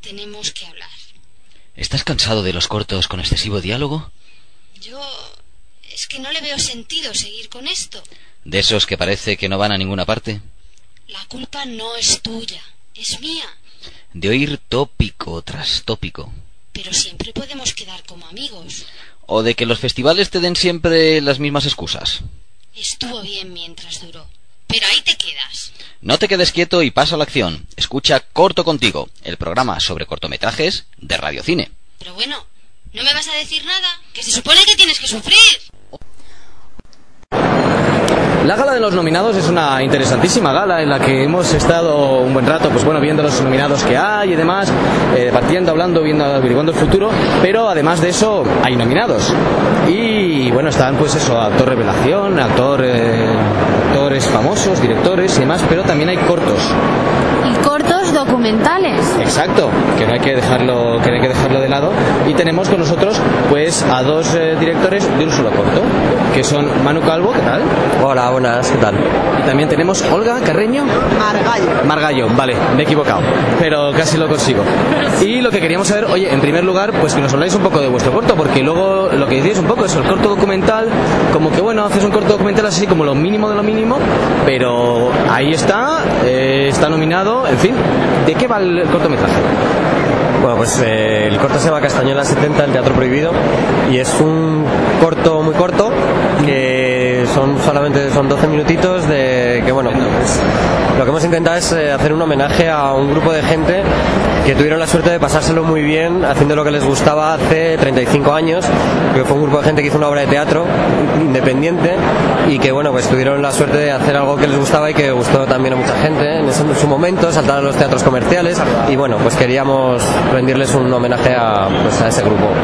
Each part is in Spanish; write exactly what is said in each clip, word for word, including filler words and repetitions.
Tenemos que hablar. ¿Estás cansado de los cortos con excesivo diálogo? Yo... es que no le veo sentido seguir con esto. ¿De esos que parece que no van a ninguna parte? La culpa no es tuya, es mía. De oír tópico tras tópico. Pero siempre podemos quedar como amigos. ¿O de que los festivales te den siempre las mismas excusas? Estuvo bien mientras duró, pero ahí te quedas. No te quedes quieto y pasa a la acción. Escucha Corto Contigo, el programa sobre cortometrajes de Radio Cine. Pero bueno, ¿no me vas a decir nada? Que se supone que tienes que sufrir. La gala de los nominados es una interesantísima gala en la que hemos estado un buen rato, pues bueno, viendo los nominados que hay y demás, eh, partiendo, hablando, viendo, averiguando el futuro, pero además de eso hay nominados. Y bueno, están pues eso, actor revelación, actor, eh, actores famosos, directores y demás, pero también hay cortos. Y cortos documentales. Exacto, que no hay que dejarlo, que no hay que dejarlo de lado. Y tenemos con nosotros pues a dos eh, directores de un solo corto, que son Manu Calvo, ¿qué tal? Hola, buenas, ¿qué tal? Y también tenemos Olga Carreño. Margallo. Margallo, vale, me he equivocado, pero casi lo consigo. Y lo que queríamos saber, oye, en primer lugar, pues que nos habláis un poco de vuestro corto, porque luego lo que decís un poco es el corto documental, como que bueno, haces un corto documental así como lo mínimo de lo mínimo, pero ahí está, eh, está nominado, en fin, ¿de qué va el cortometraje? Bueno, pues eh, el corto se llama Castañuela setenta, el Teatro Prohibido, y es un corto muy corto, que son solamente son doce minutitos de que bueno, pues, lo que hemos intentado es eh, hacer un homenaje a un grupo de gente que tuvieron la suerte de pasárselo muy bien haciendo lo que les gustaba hace treinta y cinco años, que fue un grupo de gente que hizo una obra de teatro independiente y que bueno, pues tuvieron la suerte de hacer algo que les gustaba y que gustó también a mucha gente en, ese, en su momento, saltar a los teatros comerciales, y bueno, pues queríamos rendirles un homenaje a, pues, a ese grupo.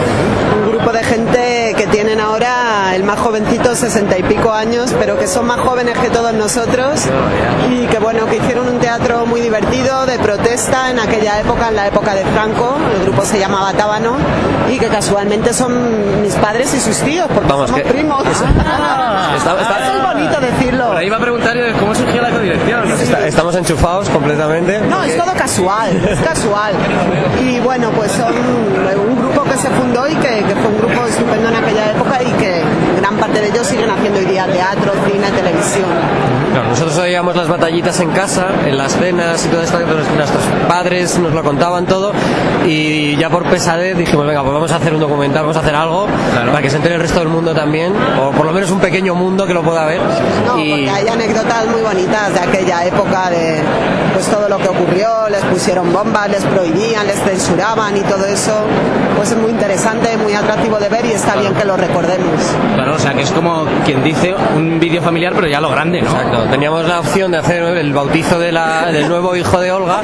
Un grupo de gente que tienen ahora el más jovencito sesenta y pico años, pero que son más jóvenes que todos nosotros, y que bueno, que hicieron un teatro muy divertido de protesta en aquella época, en la época de Franco. El grupo se llamaba Tábano, y que casualmente son mis padres y sus tíos, porque Vamos, somos que... primos. Ah, está, está... Es bonito decirlo. Por ahí iba a preguntar yo cómo surgió la codirección. Sí. Está, estamos enchufados completamente. No, porque... es todo casual, es casual. Y bueno, pues son un grupo que se fundó y que, que fue un grupo estupendo en aquella época, y que gran parte de ellos siguen haciendo hoy día teatro, cine, televisión. Claro, nosotros oíamos las batallitas en casa, en las cenas y todo esto, nuestros padres nos lo contaban todo, y ya por pesadez dijimos, venga, pues vamos a hacer un documental, vamos a hacer algo, claro, para que se entere el resto del mundo también, o por lo menos un pequeño mundo que lo pueda ver. No, y... porque hay anécdotas muy bonitas de aquella época, de pues todo lo que ocurrió, les pusieron bombas, les prohibían, les censuraban y todo eso, pues es muy interesante, muy atractivo de ver, y está bien que lo recordemos. Claro, o sea que es como quien dice un vídeo familiar, pero ya lo grande, ¿no? Exacto, teníamos la opción de hacer el bautizo de la, del nuevo hijo de Olga,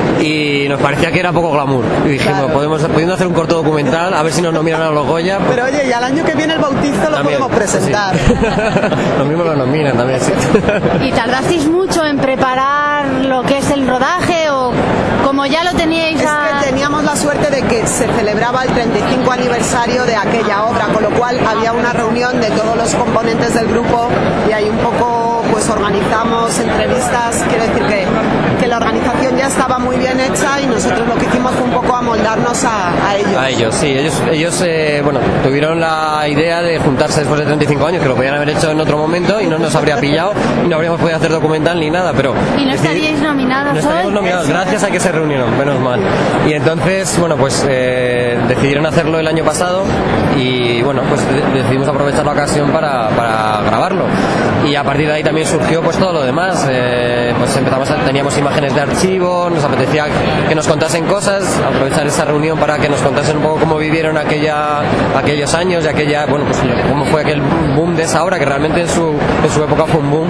y nos parecía que era poco glamour, y dijimos, claro, podemos pudiendo hacer un corto documental, a ver si nos nominan a los Goya. Pero oye, y al año que viene el bautizo lo también podemos presentar. Sí. Lo mismo lo nominan también, sí. ¿Y tardasteis mucho en preparar lo que es el rodaje, o como ya lo teníais a... Es que teníamos la suerte de que se celebraba el treinta y cinco aniversario de aquella obra, con lo cual había una reunión de todos los componentes del grupo, y ahí un poco pues organizamos entrevistas. Quiero decir que, que la organización ya estaba muy bien hecha, y nosotros lo que hicimos fue un poco amoldarnos a, a ellos. A ellos, sí, ellos, ellos eh, bueno, tuvieron la idea de juntarse después de treinta y cinco años, que lo podían haber hecho en otro momento y no nos habría pillado, y no habríamos podido hacer documental ni nada, pero... ¿Y no estaríais nominados? No estaríamos nominados, gracias a que se reunieron, menos mal. Y entonces, bueno, pues eh, decidieron hacerlo el año pasado, y bueno, pues de- decidimos aprovechar la ocasión para, para grabarlo. Y a partir de ahí también surgió pues todo lo demás. Eh, pues empezamos a, teníamos imágenes de archivo, nos apetecía que nos contasen cosas, aprovechar esa reunión para que nos contasen un poco cómo vivieron aquella, aquellos años y aquella, bueno, pues cómo fue aquel boom de esa obra, que realmente en su, en su época fue un boom.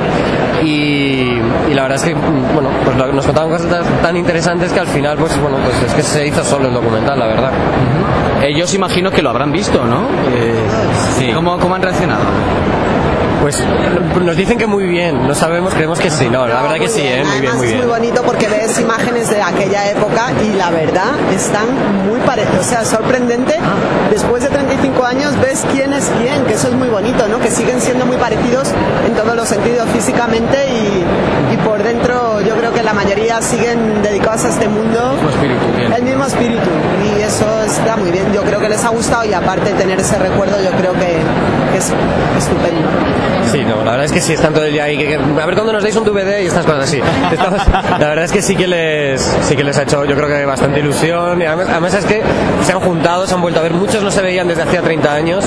Y, y la verdad es que, bueno, pues lo- nos contaban cosas tan, tan interesantes que al final, pues bueno, pues es que se hizo solo el documental, la verdad. Ellos imagino que lo habrán visto, ¿no? Eh, Sí. ¿cómo, ¿Cómo han reaccionado? Pues nos dicen que muy bien, no sabemos, creemos que sí, no, la verdad que sí, ¿eh? Muy bien, Además muy es bien. muy bonito porque ves imágenes de aquella época, y la verdad están muy parecidos, o sea, sorprendente. Después de treinta y cinco años ves quién es quién, que eso es muy bonito, ¿no? Que siguen siendo muy parecidos en todos los sentidos, físicamente y, y por dentro. Yo creo que la mayoría siguen dedicados a este mundo. Su espíritu, bien. El mismo mismo espíritu y eso está muy bien. Yo creo que les ha gustado y aparte de tener ese recuerdo yo creo que, que es estupendo. Sí, no, la verdad es que sí, están todo el día ahí. Que, que, a ver cuándo nos dais un D V D y estas cosas así. Estamos, la verdad es que sí que les sí que les ha hecho, yo creo que bastante ilusión. Y además, además es que se han juntado, se han vuelto a ver. Muchos no se veían desde hacía treinta años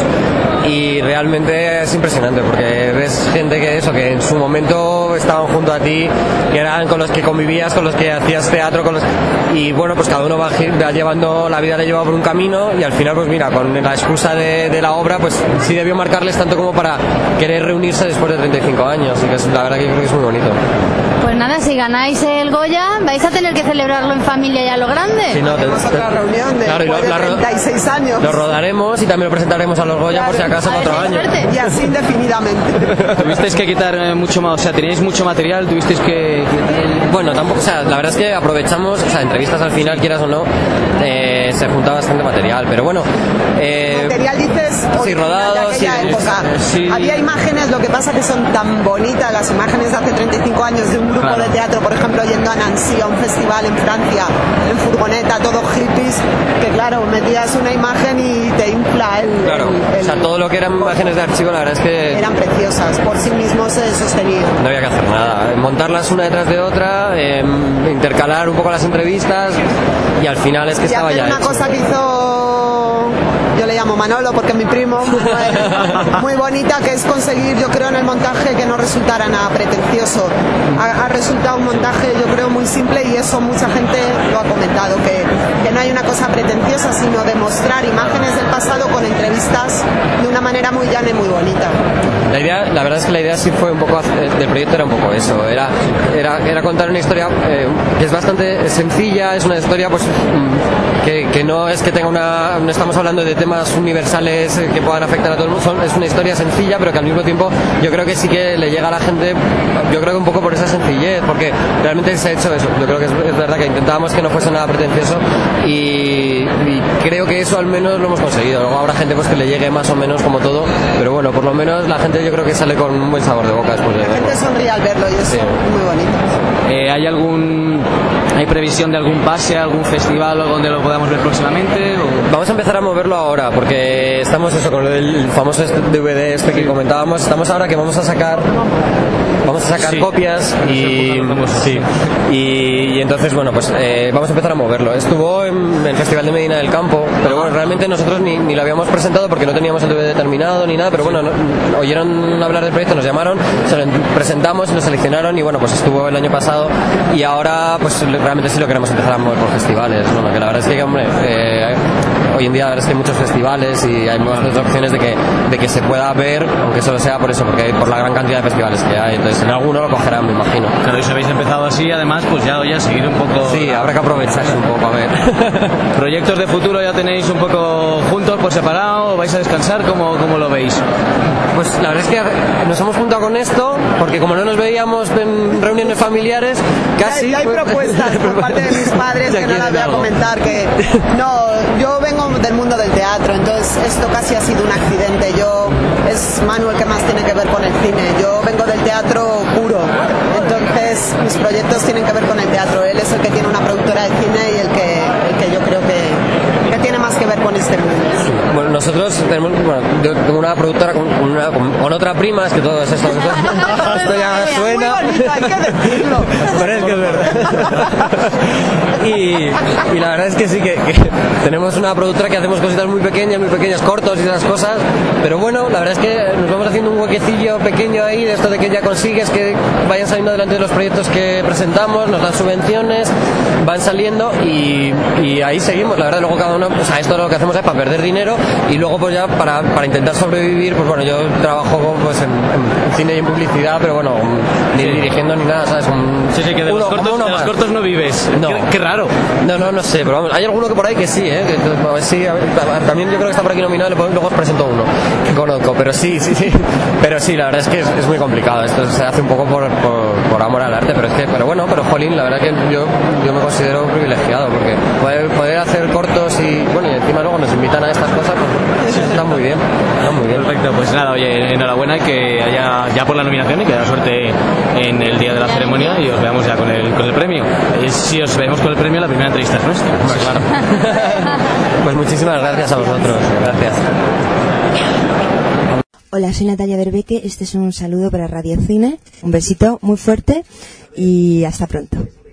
y realmente es impresionante porque ves gente que eso, que en su momento estaban junto a ti, que eran con los que convivías, con los que hacías teatro, con los y bueno, pues cada uno va, va llevando, la vida le lleva por un camino y al final pues mira, con la excusa de, de la obra pues sí debió marcarles tanto como para querer reunirse después de treinta y cinco años y que es, la verdad que yo creo que es muy bonito. Pues nada, si ganáis el Goya vais a tener que celebrarlo en familia y a lo grande. Sí, no, Tenemos te, otra te, reunión de, claro, y lo, de la, treinta y seis años. Lo rodaremos y también lo presentaremos a los Goya, claro, por si acaso a ver, cuatro años. suerte. Y así indefinidamente. Tuvisteis que quitar eh, mucho más, o sea, teníais mucho material, tuvisteis que... Bueno, tampoco, o sea, la verdad es que aprovechamos, o sea, entrevistas al final, quieras o no, eh, se junta bastante material, pero bueno... Eh, material dices sí, rodado, de aquella sí, época. sí. Había imágenes, lo que pasa que son tan bonitas las imágenes de hace treinta y cinco años de un grupo claro. de teatro, por ejemplo, yendo a Nancy a un festival en Francia, en furgoneta, todos hippies, que claro, metías una imagen y te infla el... Claro, el, el, o sea, todo lo que eran imágenes de archivo, la verdad es que... Eran preciosas, por sí mismos se sostenían. No había que hacer nada, montarlas una detrás de otra, eh, intercalar un poco las entrevistas y al final es que y estaba hacer ya una hecho. cosa que hizo, yo le llamo Manolo porque es mi primo, muy, muy bonita, que es conseguir, yo creo, en el montaje que no resultara nada pretencioso. Ha, ha resultado un montaje, yo creo, muy simple y eso mucha gente lo ha comentado, que, que no hay una cosa pretenciosa, sino demostrar imágenes del pasado con entrevistas de una manera muy llana y muy bonita. La idea, la verdad es que la idea sí fue un poco del proyecto, era un poco eso, era, era, era contar una historia eh, que es bastante sencilla, es una historia pues que, que no es que tenga una, no estamos hablando de temas universales que puedan afectar a todo el mundo, son, es una historia sencilla, pero que al mismo tiempo yo creo que sí que le llega a la gente, yo creo que un poco por esa sencillez, porque realmente se ha hecho eso, yo creo que es, es verdad que intentábamos que no fuese nada pretencioso y, y creo que eso al menos lo hemos conseguido. Luego habrá gente pues que le llegue más o menos como todo, pero bueno, por lo menos la gente yo creo que sale con un buen sabor de boca después de La verlo. gente sonríe al verlo y eso Sí. es muy bonito. Eh, ¿Hay algún... ¿Hay previsión de algún pase, algún festival o donde lo podamos ver próximamente? O... Vamos a empezar a moverlo ahora porque estamos eso con el famoso D V D este que comentábamos, estamos ahora que vamos a sacar vamos a sacar Sí. copias y, sí, y, y entonces bueno pues eh, vamos a empezar a moverlo. Estuvo en el Festival de Medina del Campo, pero bueno, realmente nosotros ni, ni lo habíamos presentado porque no teníamos el D V D terminado ni nada, pero bueno, no, oyeron hablar del proyecto, nos llamaron, se lo presentamos, lo seleccionaron y bueno, pues estuvo el año pasado y ahora pues realmente sí lo queremos empezar a mover por festivales, ¿no? Que la verdad es que hombre, eh, hoy en día la verdad es que hay muchos festivales y hay muchas opciones de que, de que se pueda ver, aunque solo sea por eso, porque hay por la gran cantidad de festivales que hay, entonces en alguno lo cogerán, me imagino. Claro, y si habéis empezado así, además, pues ya, ya seguir un poco... Sí, habrá que aprovecharse un poco, a ver. ¿Proyectos de futuro ya tenéis un poco juntos por separado? ¿Vais a descansar? ¿Cómo, cómo lo veis? Pues la verdad es que nos hemos juntado con esto, porque como no nos veíamos en reuniones familiares, casi... Ya hay, pues, propuestas por parte de mis padres ya que no las voy a algo. comentar, que no, yo vengo del mundo del teatro, entonces esto casi ha sido un accidente. Yo, es Manu el que más tiene que ver con el cine, yo vengo del teatro puro, entonces mis proyectos tienen que ver con el teatro. Él es el que tiene una productora de cine y el que, el que yo creo que, que tiene más que ver con este mundo. Bueno, nosotros tenemos, bueno, yo tengo una productora con, una, con, con otra prima, es que todo es esto, esto, esto ya suena. Muy bonito, hay que decirlo. Pero es que es verdad. Y, y la verdad es que sí, que, que tenemos una productora que hacemos cositas muy pequeñas, muy pequeñas, cortos y esas cosas, pero bueno, la verdad es que nos vamos haciendo un huequecillo pequeño ahí de esto de que ya consigues que vayan saliendo adelante los proyectos que presentamos, nos dan subvenciones, van saliendo y, y ahí seguimos, la verdad. Luego cada uno, o sea, esto lo que hacemos es para perder dinero y luego pues ya para, para intentar sobrevivir, pues bueno, yo trabajo pues en, en cine y en publicidad, pero bueno, ni Sí. dirigiendo ni nada, ¿sabes? Un, Sí, sí, que de, uno- los, cortos, uno de los más. cortos no vives. No. Qué, qué raro. No, no, no sé, pero vamos, hay alguno que por ahí que sí, ¿eh? Que, a ver si, a ver, también yo creo que está por aquí nominado, luego os presento uno que conozco, pero sí, sí, sí, pero sí, la verdad es que es, es muy complicado, esto se hace un poco por, por, por amor al arte, pero es que, pero bueno, pero jolín, la verdad que yo, yo me considero privilegiado, porque poder, poder hacer cortos y, bueno, y encima luego nos invitan a estas cosas, pues está muy bien, está muy bien. Perfecto, pues Pues nada, oye, enhorabuena y que haya ya por la nominación y que haya suerte en el día de la ceremonia y os veamos ya con el, con el premio. Y si os vemos con el premio, la primera entrevista es nuestra. Pues, claro. Pues muchísimas gracias a vosotros. Gracias. Hola, soy Natalia Berbeque. Este es un saludo para Radio Cine. Un besito muy fuerte y hasta pronto.